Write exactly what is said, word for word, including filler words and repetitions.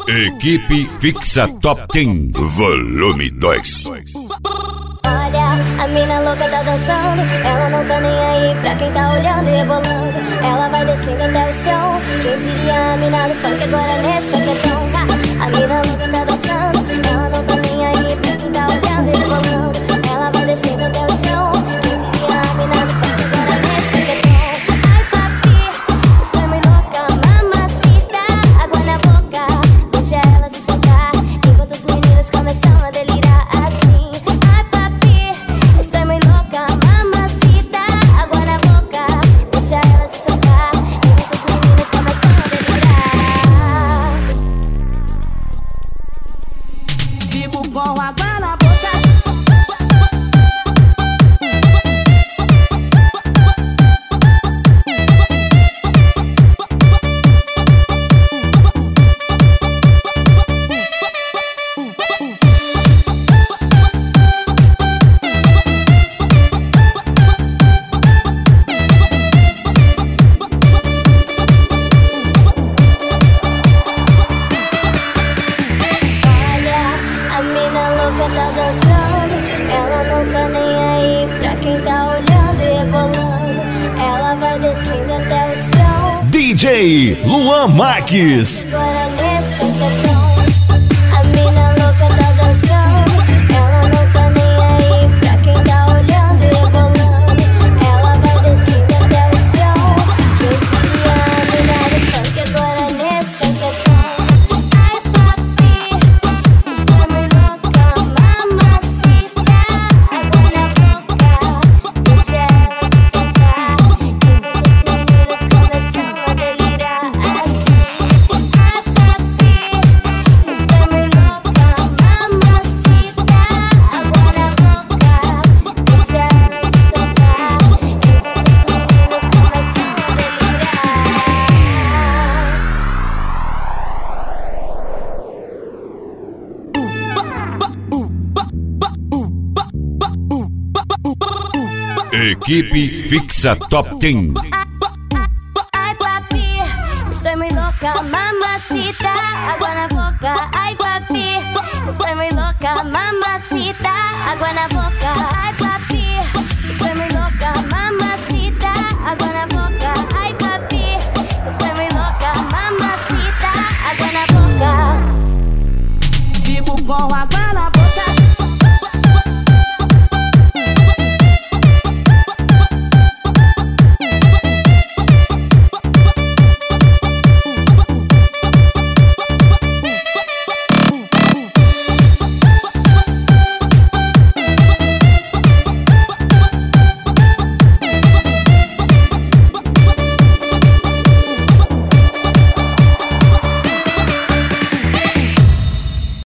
Equipe Fixa Top dez, volume dois. Olha, a mina louca tá dançando, ela não tá nem aí pra quem tá olhando e rebolando. Ela vai descendo até o chão, quem diria a mina do funk agora nesse paquetão. A mina louca tá dançando, ela não tá nem aí pra quem tá olhando e rebolando. Ela vai descendo até o chão, quem diria a mina do funk agora nesse paquetão. Ai papi, estou muito louca, mamacita, água na boca, deixa ela se soltar, enquanto os meninos começam a delirar assim. Ai papi, estou muito louca, mamacita, água na boca, deixa ela se soltar, enquanto os meninos começam a delirar. Fico com água na boca. Tá dançando, ela não tá nem aí pra quem tá olhando e rebolando. Ela vai descendo até o chão. D J Luan Marques. Agora nesse paquetão, a mina louca tá dançando, ela não tá nem aí pra quem tá olhando e rebolando. Ela vai descendo até o chão, quem diria a mina do funk agora nesse paquetão. Ai papi, estou muito louca, mamacita, água na boca, deixa ela se soltar, enquanto os meninos começam a delirar assim. Ai papi, estou muito louca, mamacita, água na boca, deixa ela se soltar, enquanto os meninos começam a delirar. Equipe Fixa Top dez. Ai papi, estou muito louca, mamacita, água na boca. Ai papi, estou muito louca, mamacita, água na boca. Ai